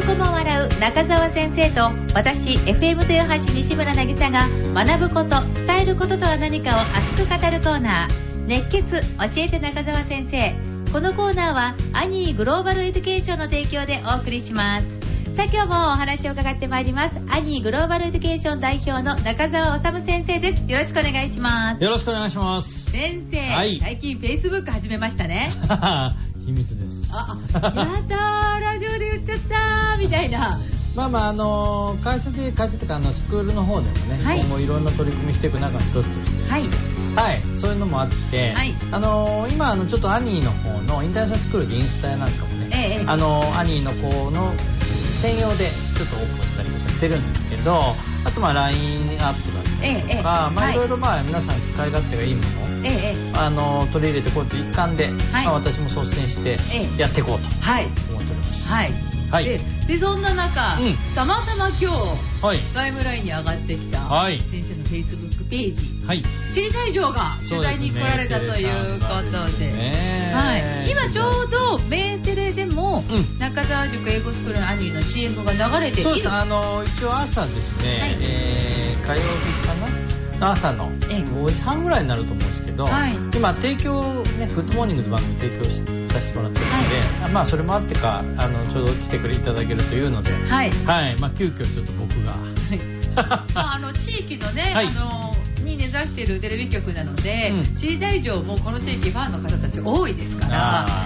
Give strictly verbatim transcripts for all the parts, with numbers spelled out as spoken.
子も笑う中澤先生と私 エフエム 豊橋西村渚が学ぶこと、伝えることとは何かを熱く語るコーナー、熱血教えて中澤先生。このコーナーはアニーグローバルエデュケーションの提供でお送りします。さあ今日もお話を伺ってまいります。アニーグローバルエデュケーション代表の中澤治先生です。よろしくお願いします。 よろしくお願いします。 先生、 はい、 最近 Facebook 始めましたね。 秘密です。 あ、やったー、ラジオで言っちゃったーみたいな。 まあまああのー、会社で会社というかあのスクールの方でもね、 はい、 今後いろんな取り組みしていく中の一つとして、 はいはい、そういうのもあって、はい、あのー、今あのちょっとアニーの方のインターナショナルスクールでインスタやなんかもね、ええ、あのー、アニーの子の専用でちょっとオープンしたりとかしてるんですけど、あとまあ ライン アップだったりとか、ええ、まあいろいろまあ皆さん使い勝手がいいものを、ええ、あの取り入れてこうやって一環で、はい、まあ、私も率先してやっていこうと思っております。 はい、はい、で, でそんな中、うん、たまたま今日、はい、タイムラインに上がってきた、はい、先生の Facebook ページ、はい、知りたい嬢が取材に来られたということで、ね、はい、今ちょうどメーテレでも、うん、中澤塾英語スクールのアニーの シーエム が流れている。 そうです、あの一応朝ですね、はい、えー、火曜日かな朝のごじはんぐらいになると思うんですけど、はい、今提供ね、グッドモーニングの番組提供させてもらってるので、はい、まあそれもあってかあのちょうど来てくれいただけるというので、はい、はい、まあ急遽ちょっと僕が、 はい、まああの地域のね、はい、あのに根ざしているテレビ局なので、うん、知りたい嬢もこの地域ファンの方たち多いですから、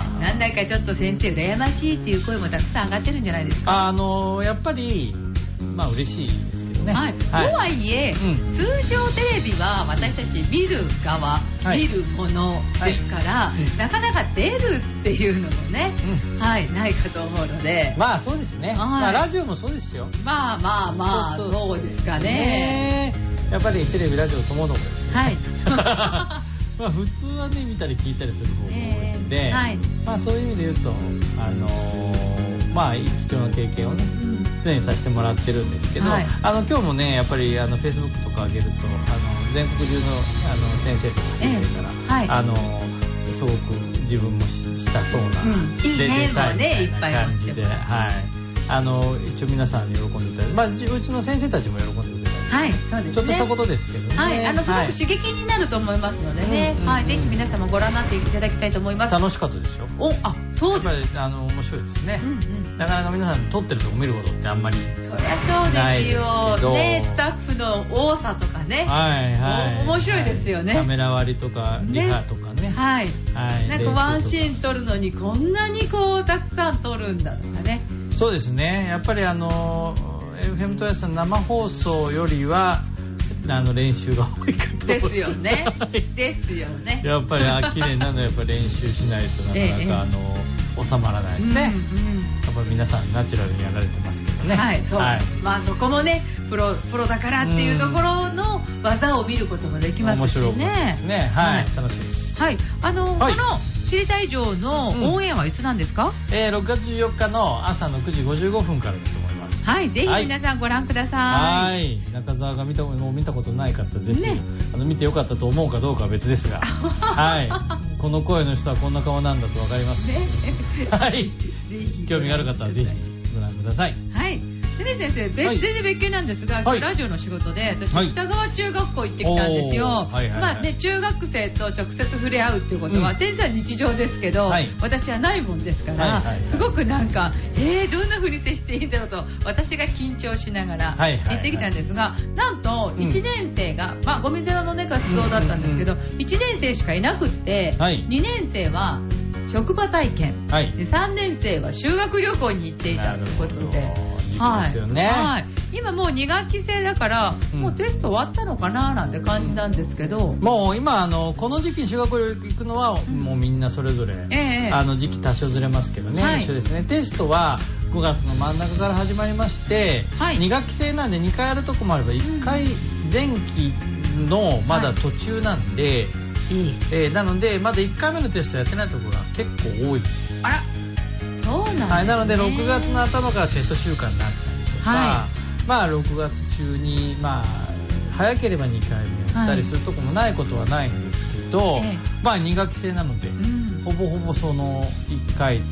なんだかちょっと先生羨ましいっていう声もたくさん上がってるんじゃないですか。 あのやっぱりまあ嬉しいですけどね。 はい、はい、とはいえ、うん、通常テレビは私たち見る側、はい、見るものですから、はい、なかなか出るっていうのもね、うん、はい、ないかと思うので、 まあそうですね、はい、まあ、ラジオもそうですよ。 まあまあまあ、そうそうそうですかね。 ね、やっぱりテレビラジオともどもですね。はい。まあ普通はね見たり聞いたりする方が多いので、えーはい、まあそういう意味で言うとあのー、まあ貴重な経験をね、うん、常にさせてもらってるんですけど、はい、あの今日もねやっぱりあの Facebook とか上げるとあの全国中のあの先生とか先生から、えーはい、あのすごく自分もしたそうな、うん、 いいねもねいっぱい感じで、はい、あの一応皆さんに喜んでいただいて、まあうちの先生たちも喜んでくれて。 はい、そうですね。 ちょっとしたことですけどね。 はい、あのすごく刺激になると思いますのでね。はい、はい、ぜひ皆様ご覧になっていただきたいと思います。 楽しかったでしょ。 お、あ、そうです。 やっぱりあの面白いですね。うんうん、なかなか皆さん撮ってるとこ見ることってあんまりそりゃそうですよ。ね、スタッフの多さとかね。はいはい。面白いですよね。 カメラ割りとかリハとかね。はい。 はい。なんかワンシーン撮るのにこんなにこうたくさん撮るんだとかね。 そうですね。やっぱりあの エフエム 豊橋さん生放送よりはあの練習が多いかとですよね。ですよね。 やっぱりあ綺麗なのやっぱり練習しないとなかなか、ええ、あの収まらないですね。うんうん、やっぱり皆さんナチュラルにやられてますけどね。はい、そう。はい、まあそこもねプロプロだからっていうところの技を見ることもできますしね。面白いですね。 はい、はい、楽しいです。 はい。あの、はい、この知りたい嬢のオンエアはいつなんですか？ うん、えー、ろくがつじゅうよっかの朝のくじごじゅうごふんからだと思います。 はい、ぜひ皆さんご覧ください。 はい、中澤が見たもう見たことない方ぜひ、ね、あの見てよかったと思うかどうかは別ですが、はい、この声の人はこんな顔なんだとわかります。ね、はい、興味がある方はぜひご覧ください。 はい。でね先生、別、はい、全然別件なんですが、はい、ラジオの仕事で私、はい、北川中学校行ってきたんですよ。はいはいはい、まあね、中学生と直接触れ合うっていうことは、うん、先生は日常ですけど、はい、私はないもんですから、はいはいはい、すごくなんかえー、どんな風に接していいんだろうと私が緊張しながら行ってきたんですが、はいはいはい、なんといちねん生が、うん、まあゴミゼロのね活動だったんですけど、うんうんうん、いちねん生しかいなくって、はい、にねん生は職場体験、はい、でさんねん生は修学旅行に行っていたということで。はい、はい、今もうに学期制だから、うん、もうテスト終わったのかななんて感じなんですけど、 うん、もう今あのこの時期に修学旅行行くのは、うん、もうみんなそれぞれ、えー、あの時期多少ずれますけどね、はい、一緒ですね。テストはごがつの真ん中から始まりまして、はい、に学期制なんでにかいやるとこもあればいっかい前期のまだ途中なんで、はい、えー、なのでまだいっかいめのテストやってないところが結構多いです。 あら、そうなんですね。はい、 なのでろくがつの頭からテスト週間になったりとか、はい、まあろくがつ中にまあ早ければにかいめやったりするとこもないことはないんですけど、はい、まあに学期制なので、うん、ほぼほぼそのいっかいか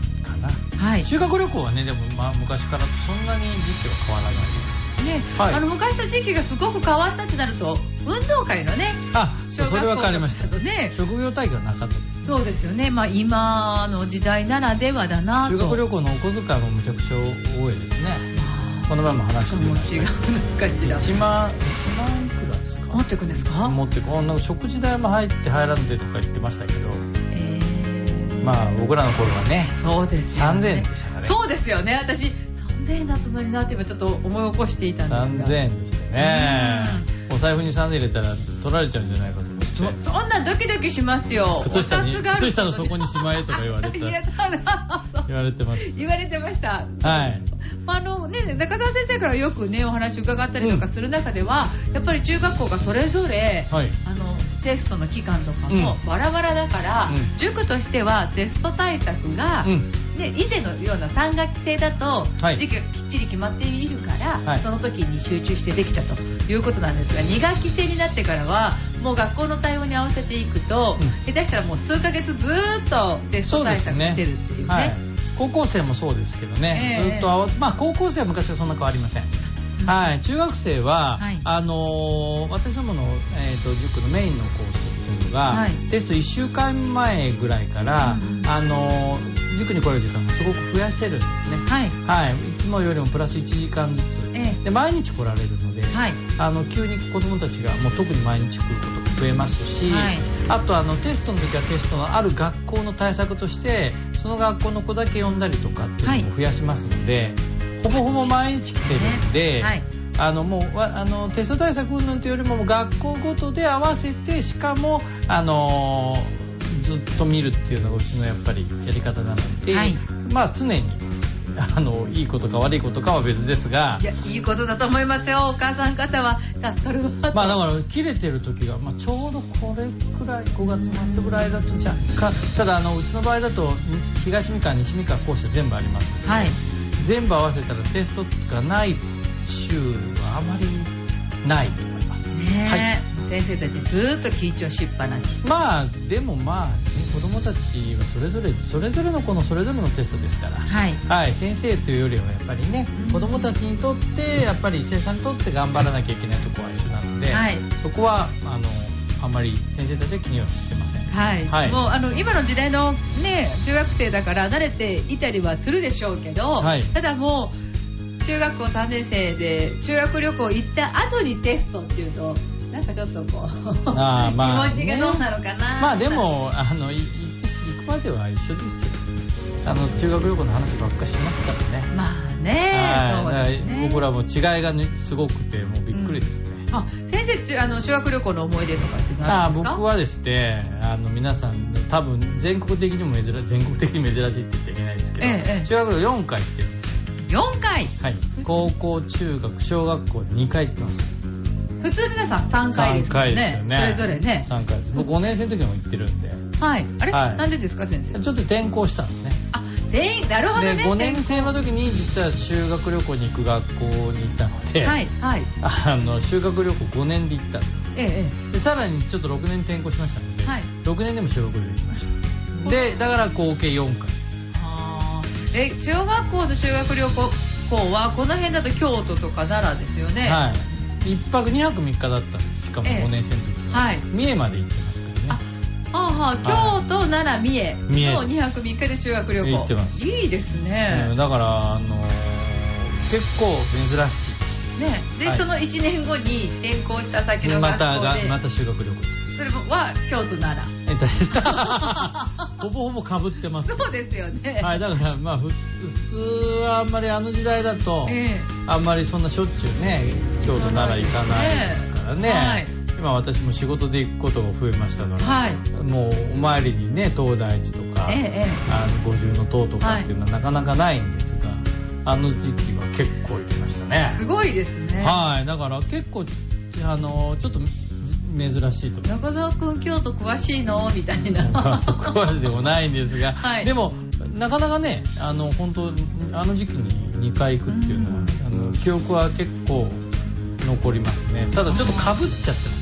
な。はい。修学旅行はね、でもまあ昔からそんなに時期は変わらないです。 ね、はい、あの昔の時期がすごく変わったってなると運動会のね、 あ、小学校それ分かりました。 ね、 職業体育はなかったです、ね。 そうですよね。まあ今の時代ならではだなと。 修学旅行のお小遣いもむちゃくちゃ多いですね。この前も話してました。 もう違うのかしら。 いちまん、いちまんいくらですか。 持ってくんですか。 持ってく。なんか食事代も入って入らんでとか言ってましたけど。えー、まあ僕らの頃はね。 そうですよね。 さんぜんえんでしたからね。 そうですよね。私さんぜんえんだったのになって今ちょっと思い起こしていたんですが。 さんぜんえんでしたね。お財布にさんぜんえん入れたら取られちゃうんじゃないかと思って。 そ, そんなドキドキしますよ。 靴下に靴下の底にしまえとか言われて言われてます。 言われてました。 はい。 あのね、中澤先生からよくねお話伺ったりとかする中では、うん、やっぱり中学校がそれぞれ、はい、あのテストの期間とかもバラバラだから、うん、塾としてはテスト対策が、うんね、以前のようなさん学期制だと、はい、時期がきっちり決まっているから、はい、その時に集中してできたということなんですが、に学期制になってからはもう学校の対応に合わせていくと、うん、下手したらもう数ヶ月ずっとテスト対策してるっていうね。はい、 高校生もそうですけどね、えー、ずっとまあ高校生は昔はそんな変わりません。うん、はい、中学生は、はい、あのー、私どもの、えー、と塾のメインのコースっていうのが、はい、テストいっしゅうかんまえぐらいから、うん、あのー塾に来れる時間がすごく増やせるんですね。はい、はい、いつもよりもプラスいちじかんずつ、ええ、で毎日来られるので、はい、あの急に子どもたちがもう特に毎日来ることが増えますし、はい、あとあのテストの時はテストのある学校の対策としてその学校の子だけ呼んだりとかっていうのも増やしますので、はい、ほぼほぼ毎日来てるんで、はい、あのもうあのテスト対策云々というよりも学校ごとで合わせて、しかもあのーずっと見るっていうのがうちのやっぱりやり方なので、はい、まあ常にあのいいことか悪いことかは別ですが、 いやいいことだと思いますよ。お母さん方は助かるわ。 まあだから切れてる時が、まあ、ちょうどこれくらいごがつまつぐらいだと若干、ただあのうちの場合だと東三河西三河講師全部ありますので、はい、全部合わせたらテストがない週はあまりないと思います。 ね、はい、先生たちずっと緊張しっぱなし。 まあでもまあ、ね、子どもたちはそれぞれそれぞれの子のそれぞれのテストですから、はいはい、先生というよりはやっぱりね、うん、子どもたちにとってやっぱり生さんにとって頑張らなきゃいけないところは一緒なので、はい、そこはあのあんまり先生たちは気にはしてません。 はいはい、もうあの今の時代の、ね、中学生だから慣れていたりはするでしょうけど、はい、ただもう中学校さんねん生で修学旅行行った後にテストっていうとなんかちょっとこうあ、まあね、気持ちがどうなのかな。 まあでもあの行くまでは一緒ですよ。あの中学旅行の話ばっかしますからね。 まあね、 そうですね。僕らも違いが、ね、すごくてもうびっくりですね。うん、 あ、先生あの修学旅行の思い出とかって何ですか？ あ、僕はですね、あの皆さん多分全国的にも珍全国的に珍しいって言っちゃいけないですけど、ええ、修学旅行よんかい行ってるんですよ。 よんかい？ はい。高校、中学、小学校でにかい行ってます。 普通皆さんさんかいですよね。さんかいですよね。それぞれね。 さんかいです。僕ごねん生の時も行ってるんで。 はい。あれ、はい、なんでですか先生？ ちょっと転校したんですね。 あ、転なるほどね。 でごねん生の時に実は修学旅行に行く学校に行ったので、はいはい。あの修学旅行ごねんで行ったんです。ええ。でさらにちょっとろくねん転校しましたので、はい、ろくねんでも修学旅行行きました。でだから合計よんかいです。 ああ。え、中学校の修学旅行はこの辺だと京都とか奈良ですよね。はい。いっぱくにはくみっかだったんです。しかもごねん生の時は、ええ、はい、三重まで行ってますからね。 ああはあ、京都、奈良、三重のにはくみっかで修学旅行行ってます。 いいですね、 うん、だからあのー、結構珍しいですね。で、はい、そのいちねんごに転校した先の学校でまたまた修学旅行です。 それは京都、奈良ほぼほぼかぶってます。 そうですよね。 はい、だからまあ普通はあんまりあの時代だと、えー、あんまりそんなしょっちゅうね京都奈良行かないですからね、はい、今私も仕事で行くことが増えましたので、はい、もうお参りにね東大寺とか、えー、あの五重塔とかっていうのはなかなかないんですが、はい、あの時期は結構行きましたね。 すごいですね。 はい、だから結構あのちょっと珍しいと。 中澤君京都詳しいのみたいなそこまででもないんですが、はい、でもなかなかねあの本当あの時期ににかい行くっていうのは、うん、あの記憶は結構残りますね。ただちょっとかぶっちゃってますね。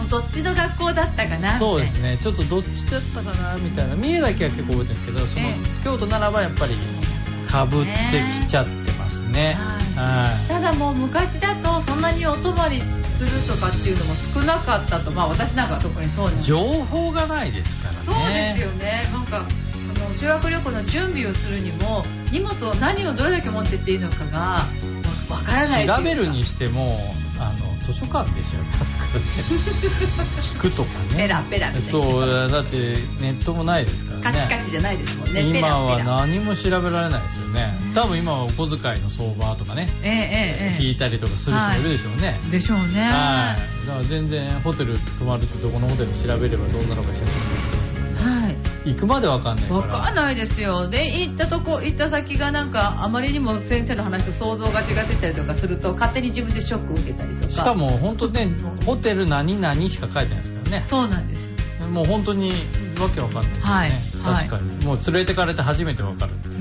もどっちの学校だったかな。 そうですね、ちょっとどっちだったかなみたいな、三重だけは結構覚えてるんですけど、その、えー、京都ならばやっぱりかぶってきちゃってますね、 えー、はい、ただもう昔だとそんなにお泊まりするとかっていうのも少なかったと、まあ私なんかは特にそうなんです。 情報がないですからね。 そうですよね。なんかその修学旅行の準備をするにも荷物を何をどれだけ持ってっていいのかがわからない。 調べるにしてもあの図書館でしょ、確かに聞くとかね、 ペラペラみたいな。 そうだってネットもないですからね。 カチカチじゃないですもんね。 今は何も調べられないですよね。多分今はお小遣いの相場とかね、えーえーえー、聞いたりとかする人いるでしょうね、 はい、でしょうね。 はい、だから全然ホテル泊まるってどこのホテル調べればどんなのか写真出てきますけど、はい、行くまでわかんないから。 わかんないですよ。で行ったとこ行った先がなんかあまりにも先生の話と想像が違ってたりとかすると勝手に自分でショックを受けたりとか。 しかも本当ね、ホテル何々しか書いてないですからね。 そうなんですよ。 もう本当にわけわかんないですよね、はい、確かに、はい、もう連れてかれて初めてわかるっていう、うん、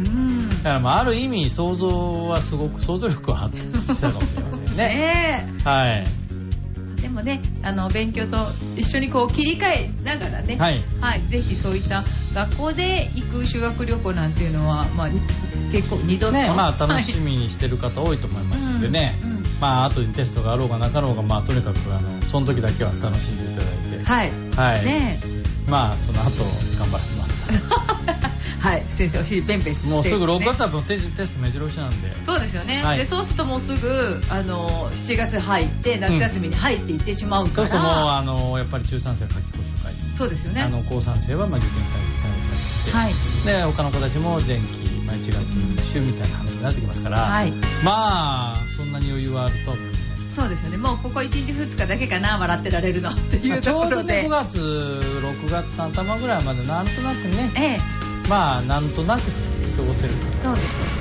だからまあある意味想像はすごく想像力は発達したかもしれませんねえー、はい。 でもね、あの勉強と一緒にこう切り替えながらね、はいはい、ぜひそういった学校で行く修学旅行なんていうのは、まあ、結構二度と、 ね、まあ、楽しみにしてる方多いと思いますのでね、うんうん、まあ後にテストがあろうがなかろうが、まあ、とにかくあのその時だけは楽しんでいただいて、はいはい、ね、まあその後頑張らせますはい、先生お尻ペンペンして、ね、 もうすぐろくがつはテスト目白押しなんで。 そうですよね、はい、でそうするともうすぐあのしちがつ入って夏休みに入っていってしまうから、うん、 そうそう、もうあのやっぱり中さん生は夏期講習会、 そうですよね、 あの高さん生はまあ受験対策して、はい、で他の子たちも前期、まあ、いちがつ週みたいな話になってきますから、はい、まあそんなに余裕はあるとは思いません。 そうですよね、もうここいちにちふつかだけかな笑ってられるのっていうところで、ちょうどねごがつろくがつの頭ぐらいまでなんとなくね、ええ、まあなんとなく過ごせる。 そうです。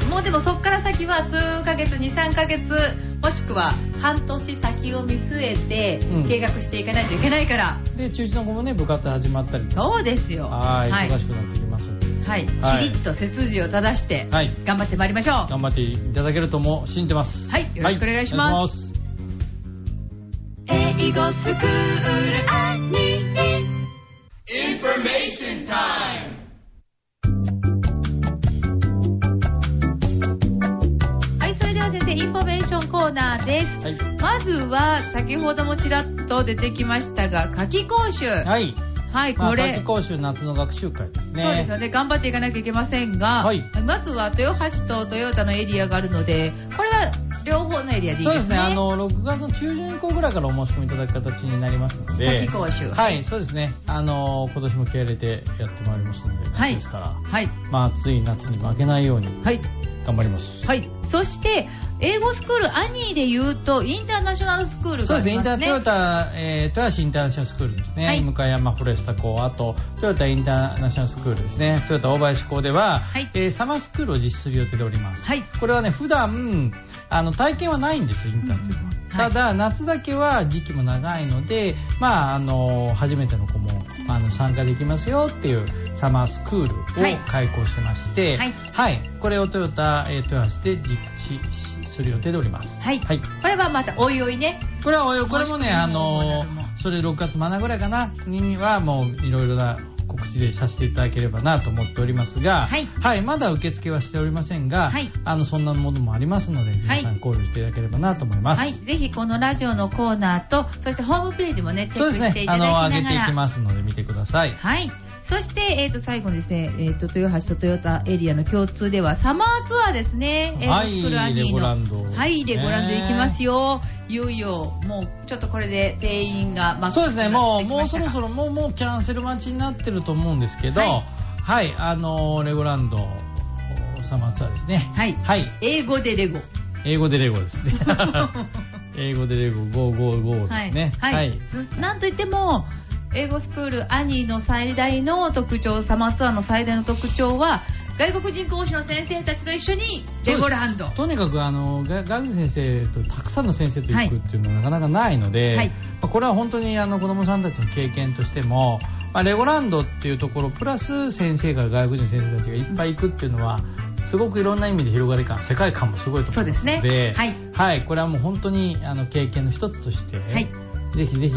もうでもそこから先は数ヶ月にさんかげつもしくは半年先を見据えて計画していかないといけないから、 うん、で中いちの子もね部活始まったりとか、 そうですよ、 はい、忙しくなってきますので、 はい、はい、きりっと背筋を正して頑張ってまいりましょう、はい、 頑張っていただけるとも信じてます。 はい、よろしくお願いします、はい、英語スクールアニメ Information Time。インフォメーションコーナーです、はい、まずは先ほどもちらっと出てきましたが夏期講習、はいはい、これ、 まあ、夏期講習夏の学習会ですね。 そうですよね、頑張っていかなきゃいけませんが、はい、まずは豊橋とトヨタのエリアがあるので、これは両方のエリアでいいですね。そうですね、あのろくがつの中旬以降ぐらいからお申し込みいただく形になりますので、 夏期講習、 はい、そうですね、あの今年も気合い入れてやってまいりますので、はい、ですから、はい、まあ暑い夏に負けないように、はい、頑張ります。 はい、そして英語スクールアニーでいうとインターナショナルスクールがありますね。そうですね、インタートヨタ、えー、豊橋インターナショナルスクールですね、はい、向山フォレスタ校、あとトヨタインターナショナルスクールですね、トヨタ大林校では、はい、えー、サマースクールを実施する予定でおります、はい、これはね普段あの体験はないんですよ、インターっていうのは、うん、ただ、はい、夏だけは時期も長いので、まあ、あの初めての子もあの参加できますよっていうサマースクールを開講してまして、はいはい、これをトヨタ、えー、豊橋で実施する予定でおります。はい。はい、これはまたおいおいね。 これはおいおい、これもね、あのそれろくがつまなぐらいかなにはもういろいろな告知でさせていただければなと思っておりますが、はい、はい、まだ受付はしておりませんが、はい、あのそんなものもありますので皆さん考慮していただければなと思います。はい、 ぜひこのラジオのコーナーとそしてホームページもねチェックしていただきながら、 そうですね、あの上げていきますので見てください。 はい。そして、えー、と最後にですね、えー、と豊橋とトヨタエリアの共通ではサマーツアーですね、 英語スクールアニーの、 はい、レゴランド行きますよ。いよいよもうちょっとこれで定員がマックスそうですね、もうもうそろそろもうもうキャンセル待ちになってると思うんですけど、はい、はい、あのレゴランドサマーツアーですね。 はい、はい、英語でレゴ英語でレゴですね。英語でレゴごーごーごーですね。 はい、はい、なんといっても英語スクールアニーの最大の特徴、サマーツアーの最大の特徴は外国人講師の先生たちと一緒にレゴランド。 とにかくあの外国人先生とたくさんの先生と行くっていうのはなかなかないので、はい、まあ、これは本当にあの子どもさんたちの経験としても、まあ、レゴランドっていうところプラス先生から外国人先生たちがいっぱい行くっていうのはすごくいろんな意味で広がり感、世界観もすごいと思いますので、そうですね、はい、はい、これはもう本当にあの経験の一つとして、はい、ぜひぜひ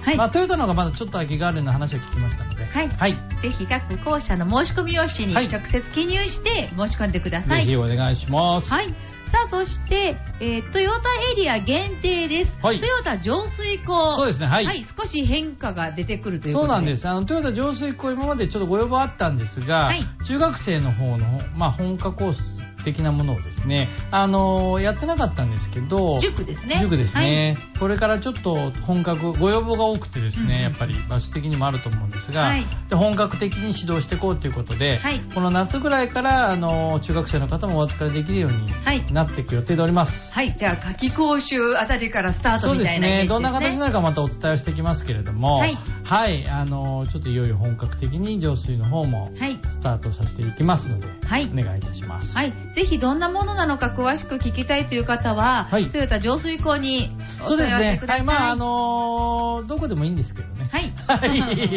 はい、まあ、トヨタの方がまだちょっと空きがあるような話を聞きましたので、 はい、はい、ぜひ各校舎の申し込み用紙に直接記入して申し込んでください。はい、 ぜひお願いします。 はい、さあそして、えー、トヨタエリア限定です、はい、トヨタ浄水庫、 そうですね、はい、はい、 少し変化が出てくるということで。 そうなんです。あのトヨタ浄水庫、今までちょっとご要望あったんですが、はい、中学生の方の、まあ、本科コース的なものをですね、あのー、やってなかったんですけど、 塾ですね。 塾ですね、はい、これからちょっと本格、ご要望が多くてですね、うんうん、やっぱり場所的にもあると思うんですが、はい、で本格的に指導していこうということで、はい、この夏ぐらいから、あのー、中学生の方もお預かりできるようになっていく予定でおります。 はい、じゃあ夏季講習あたりからスタートみたいなイメージですね。そうですね、 どんな形になるかまたお伝えをしていきますけれども、はい、はい、あのー、ちょっといよいよ本格的に浄水の方もスタートさせていきますので、はい、お願いいたします。 はい、ぜひどんなものなのか詳しく聞きたいという方は、はい、トヨタ浄水庫にお問い合わせください。そうですね。はい、まああのー、どこでもいいんですけどね。はい。はい。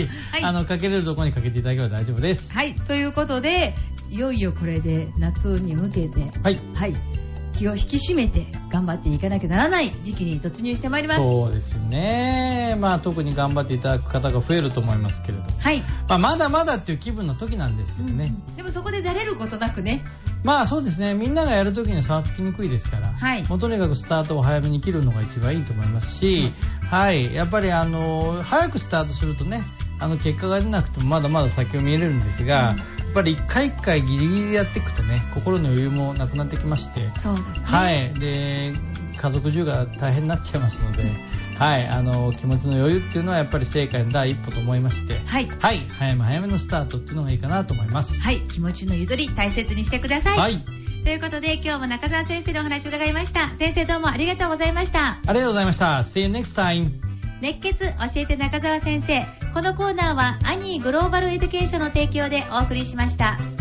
あのかけれるところにかけていただければ大丈夫です。はい。ということで、いよいよこれで夏に向けて、はい。はい。気を引き締めて頑張っていかなきゃならない時期に突入してまいります。 そうですね。まあ特に頑張っていただく方が増えると思いますけれども、はい、まあ、まだまだっていう気分の時なんですけどね、 うん、でもそこでだれることなくね、 まあそうですね、みんながやる時には差はつきにくいですから、はい、もうとにかくスタートを早めに切るのが一番いいと思いますし、うん、はい、やっぱりあの早くスタートするとね、あの結果が出なくてもまだまだ先を見えれるんですが、うん、やっぱり一回一回ギリギリでやっていくとね、心の余裕もなくなってきまして、そうですね、はい、で家族中が大変になっちゃいますので、はい、あの気持ちの余裕っていうのはやっぱり成果の第一歩と思いまして、はい、はい、早め早めのスタートっていうのがいいかなと思います。 はい、気持ちのゆとり大切にしてください。はい。ということで今日も中澤先生のお話を伺いました。先生どうもありがとうございました。 ありがとうございました。See you next time。 熱血教えて中澤先生。このコーナーはアニーグローバルエデュケーションの提供でお送りしました。